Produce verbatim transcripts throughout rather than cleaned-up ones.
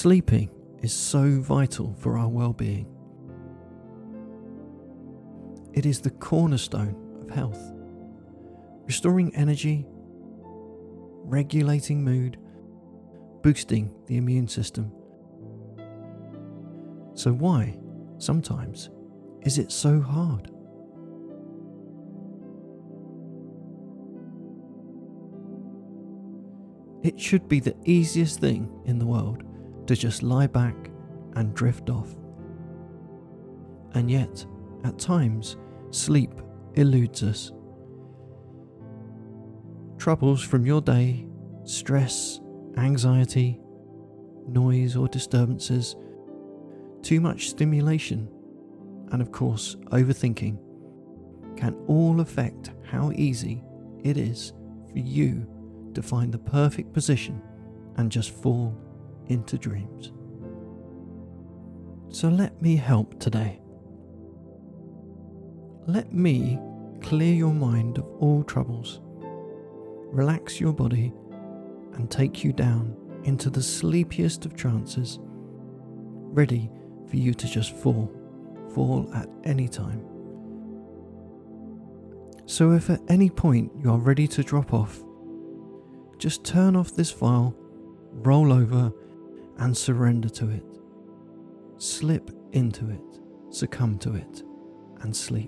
Sleeping is so vital for our well-being. It is the cornerstone of health, restoring energy, regulating mood, boosting the immune system. So why, sometimes, is it so hard? It should be the easiest thing in the world to just lie back and drift off. And yet, at times, sleep eludes us. Troubles from your day, stress, anxiety, noise or disturbances, too much stimulation, and of course overthinking can all affect how easy it is for you to find the perfect position and just fall into dreams. So let me help today. Let me clear your mind of all troubles, relax your body, and take you down into the sleepiest of trances, ready for you to just fall, fall at any time. So if at any point you are ready to drop off, just turn off this file, roll over, and surrender to it. Slip into it, succumb to it, and sleep.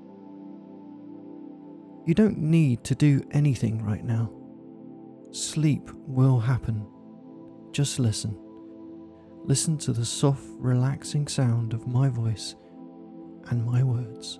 You don't need to do anything right now. Sleep will happen. Just listen. Listen to the soft, relaxing sound of my voice and my words.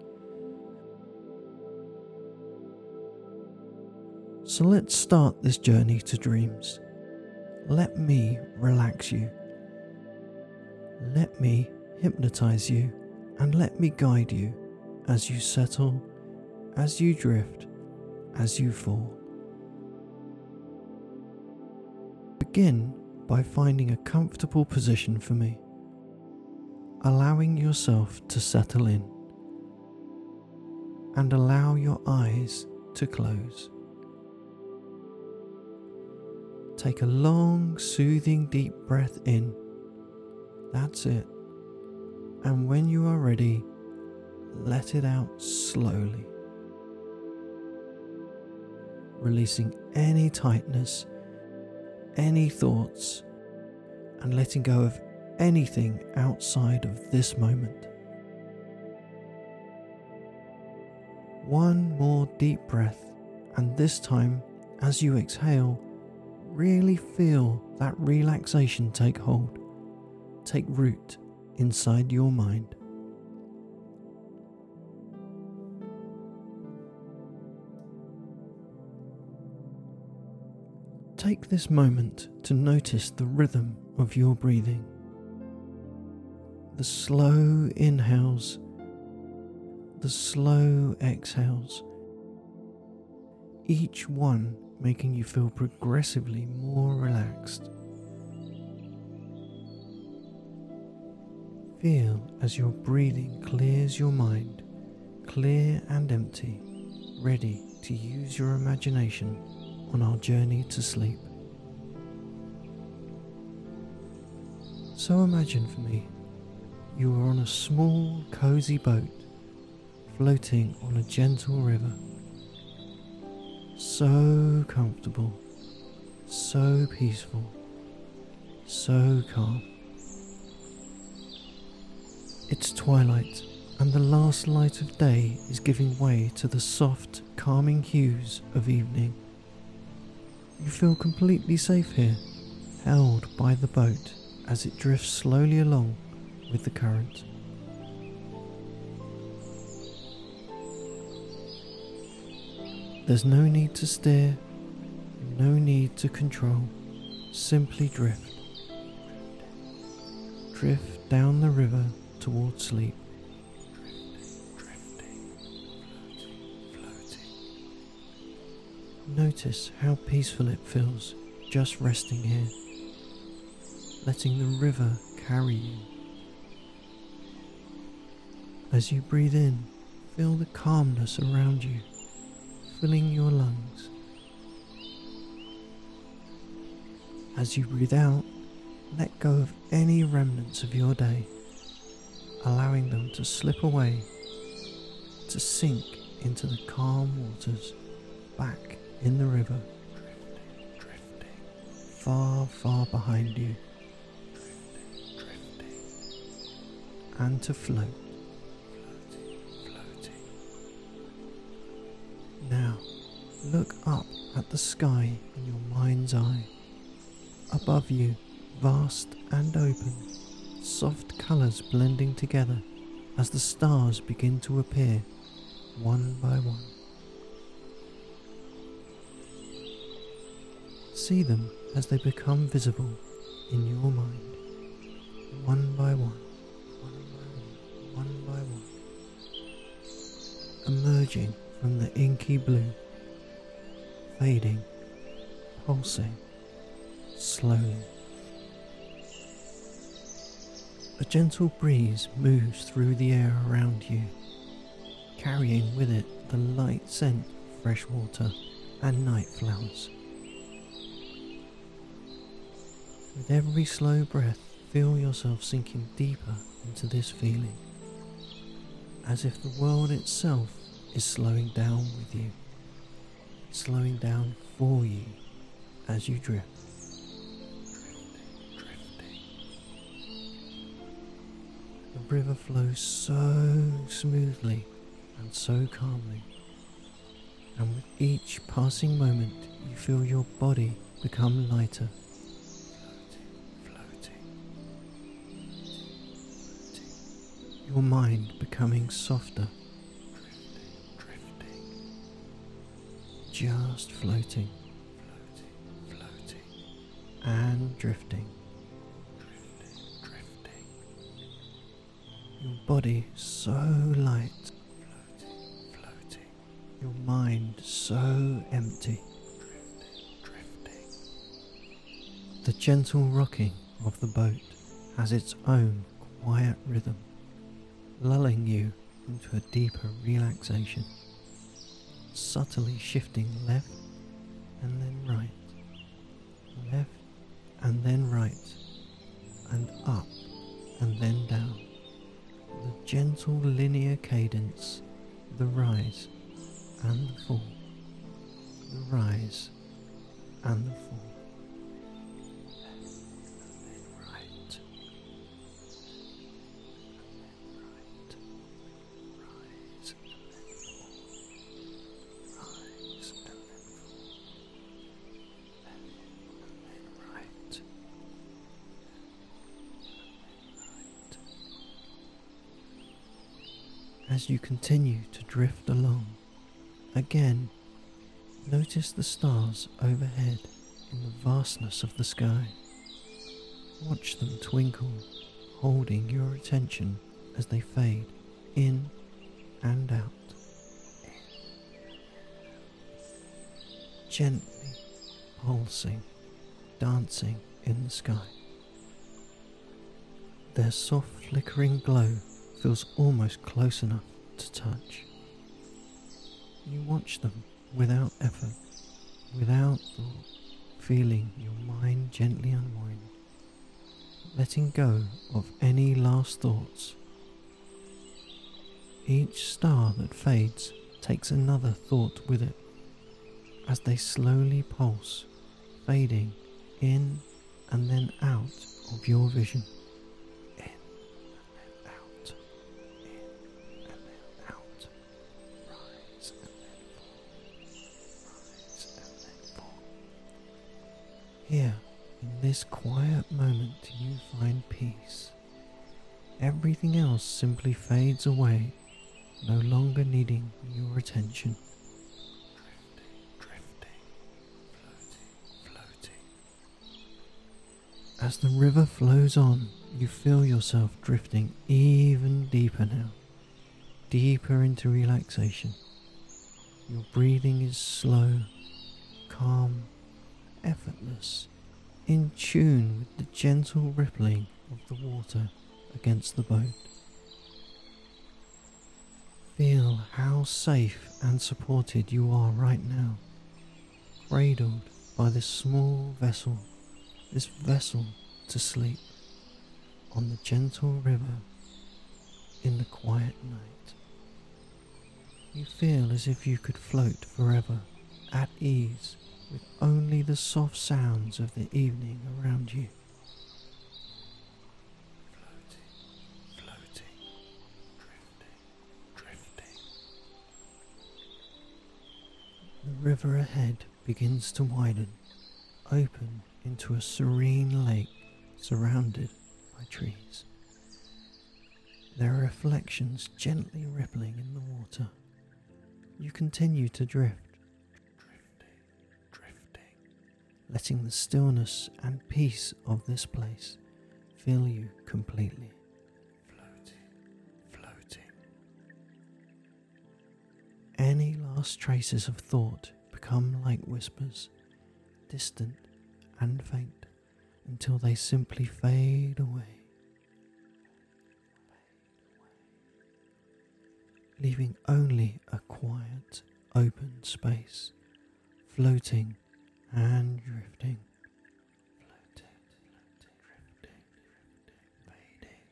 So let's start this journey to dreams. Let me relax you. Let me hypnotize you and let me guide you as you settle, as you drift, as you fall. Begin by finding a comfortable position for me, allowing yourself to settle in, and allow your eyes to close. Take a long, soothing, deep breath in. That's it. And when you are ready, let it out slowly, releasing any tightness, any thoughts, and letting go of anything outside of this moment. One more deep breath, and this time, as you exhale, really feel that relaxation take hold, take root inside your mind. Take this moment to notice the rhythm of your breathing. The slow inhales, the slow exhales, each one making you feel progressively more relaxed. Feel as your breathing clears your mind, clear and empty, ready to use your imagination on our journey to sleep. So imagine for me, you are on a small, cozy boat, floating on a gentle river. So comfortable, so peaceful, so calm. It's twilight, and the last light of day is giving way to the soft, calming hues of evening. You feel completely safe here, held by the boat as it drifts slowly along with the current. There's no need to steer, no need to control, simply drift. Drift down the river towards sleep. Drifting, drifting, floating, floating. Notice how peaceful it feels just resting here, letting the river carry you. As you breathe in, feel the calmness around you, filling your lungs. As you breathe out, Let go of any remnants of your day, allowing them to slip away, to sink into the calm waters back in the river, drifting, drifting, far, far behind you, drifting, drifting, and to float, floating, floating. Now, look up at the sky in your mind's eye. Above you, vast and open, soft colours blending together as the stars begin to appear one by one. See them as they become visible in your mind, one by one, one by one, one by one, emerging from the inky blue, fading, pulsing, slowly. A gentle breeze moves through the air around you, carrying with it the light scent of fresh water and night flowers. With every slow breath, feel yourself sinking deeper into this feeling, as if the world itself is slowing down with you, slowing down for you as you drift, drifting, drifting. The river flows so smoothly and so calmly, and with each passing moment you feel your body become lighter, floating, floating, floating. Your mind becoming softer, drifting, drifting, just floating, floating, floating, and drifting, drifting, drifting. Your body so light, your mind so empty, drifting, drifting. The gentle rocking of the boat has its own quiet rhythm, lulling you into a deeper relaxation, subtly shifting left and then right, left and then right, and up and then down. The gentle linear cadence, the rise and the fall, the rise and the fall, left and then right, and then right, rise and then fall, rise and then fall, left and then right, and then right. As you continue to drift along, again, notice the stars overhead in the vastness of the sky. Watch them twinkle, holding your attention as they fade in and out. Gently pulsing, dancing in the sky. Their soft flickering glow feels almost close enough to touch. You watch them without effort, without thought, feeling your mind gently unwind, letting go of any last thoughts. Each star that fades takes another thought with it, as they slowly pulse, fading in and then out of your vision. In and then out, in and then out, rise and then fall, rise and then fall. Here, in this quiet moment, you find peace. Everything else simply fades away, no longer needing your attention. As the river flows on, you feel yourself drifting even deeper now, deeper into relaxation. Your breathing is slow, calm, effortless, in tune with the gentle rippling of the water against the boat. Feel how safe and supported you are right now, cradled by this small vessel. This vessel to sleep on the gentle river in the quiet night. You feel as if you could float forever, at ease, with only the soft sounds of the evening around you. Floating, floating, drifting, drifting. The river ahead begins to widen, open into a serene lake surrounded by trees. There are reflections gently rippling in the water. You continue to drift, drifting, drifting, letting the stillness and peace of this place fill you completely. Floating, floating. Any last traces of thought become like whispers, distant and faint, until they simply fade away. Leaving only a quiet, open space, floating and drifting, floating, floating, drifting, drifting, fading,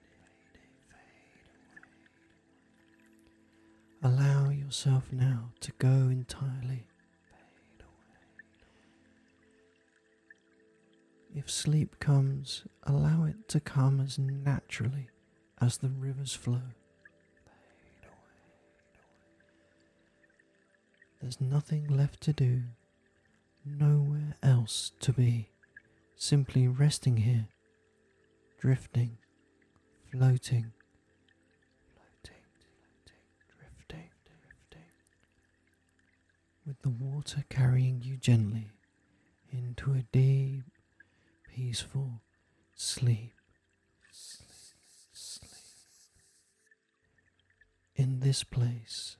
fading, fade away. Allow yourself now to go entirely, fade away. If sleep comes, allow it to come as naturally as the rivers flow. There's nothing left to do, nowhere else to be, simply resting here, drifting, floating, floating, floating, drifting, drifting, with the water carrying you gently into a deep, peaceful sleep, sleep, sleep. In this place,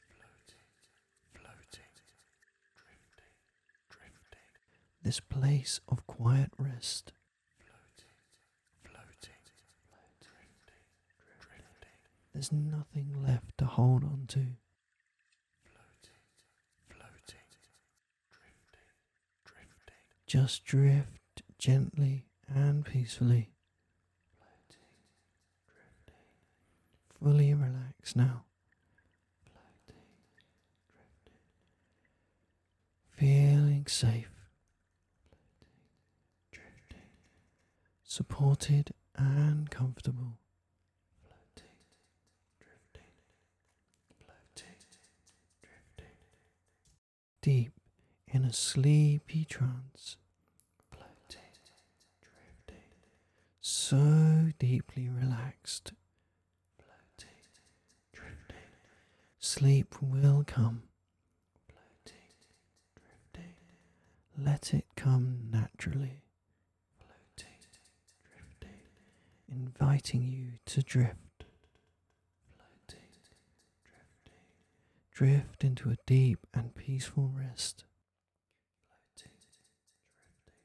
this place of quiet rest, floating, floating, floating, drifting. There's nothing left to hold on to. Floating, floating, drifting, drifting. Just drift gently and peacefully. Floating, drifting. Fully relax now. Floating, drifting. Feeling safe. Supported and comfortable, floating, drifting, floating, drifting, deep in a sleepy trance, floating, drifting, so deeply relaxed, floating, drifting, sleep will come, floating, drifting, let it come naturally. Inviting you to drift, floating, drifting, drift into a deep and peaceful rest, floating, drifting,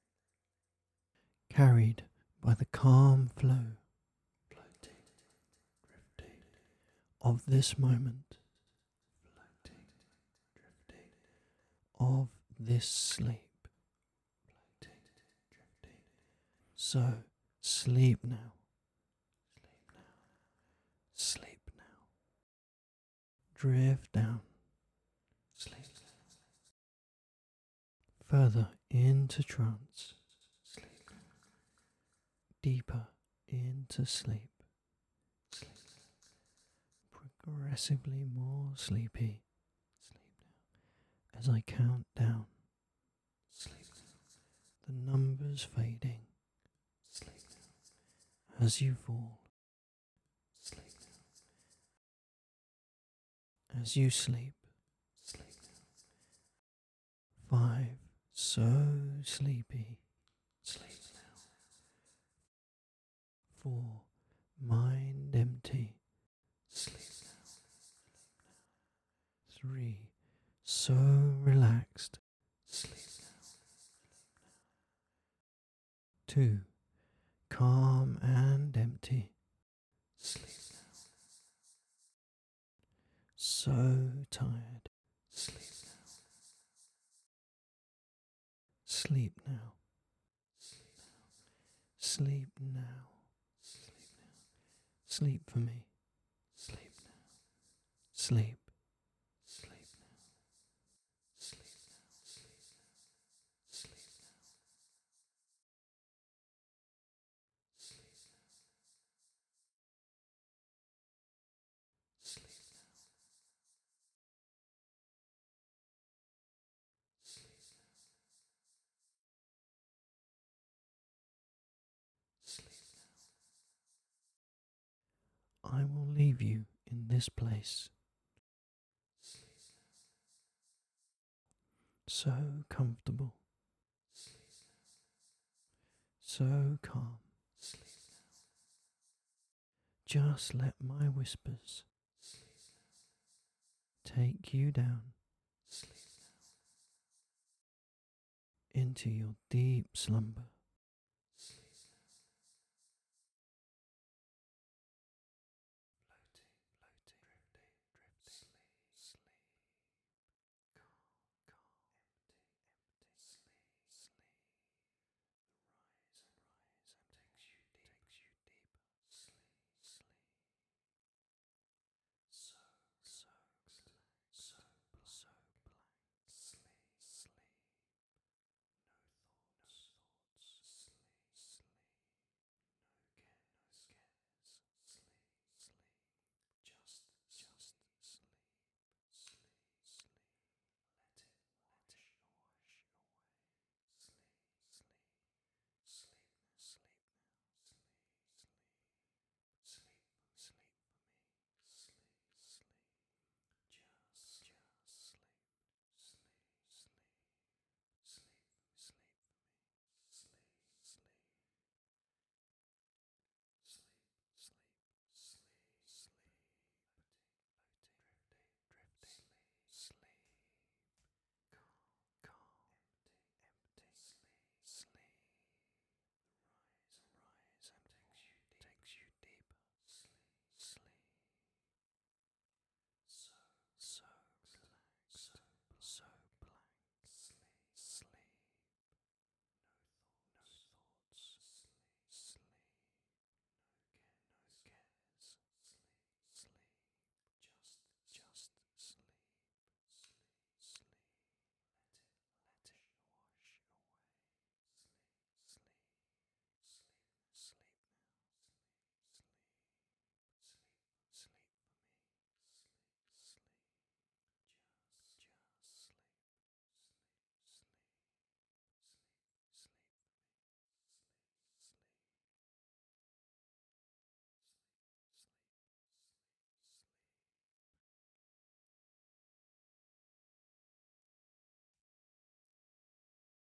carried by the calm flow, floating, drifting, of this moment, floating, drifting, of this sleep, floating, drifting, so sleep now, sleep now, sleep now. Drift down, sleep. Further into trance, sleep. Deeper into sleep, sleep. Progressively more sleepy, sleep now. As I count down, sleep. The numbers fading, sleep. As you fall, sleep. As you sleep, sleep. Five, so sleepy, sleep now. Four, mind empty, sleep now. Three, so relaxed, sleep now. Two, calm and empty, sleep now. So tired, sleep now. Sleep now. Sleep Sleep for me. Sleep now. Sleep. Sleep now. Sleep now. Sleep now. Sleep now. Sleep now. Sleep now. Sleep now. Sleep now. I will leave you in this place. Sleep now. So comfortable. Sleep now. So calm. Sleep now. Just let my whispers sleep now. Take you down. Sleep now. Into your deep slumber.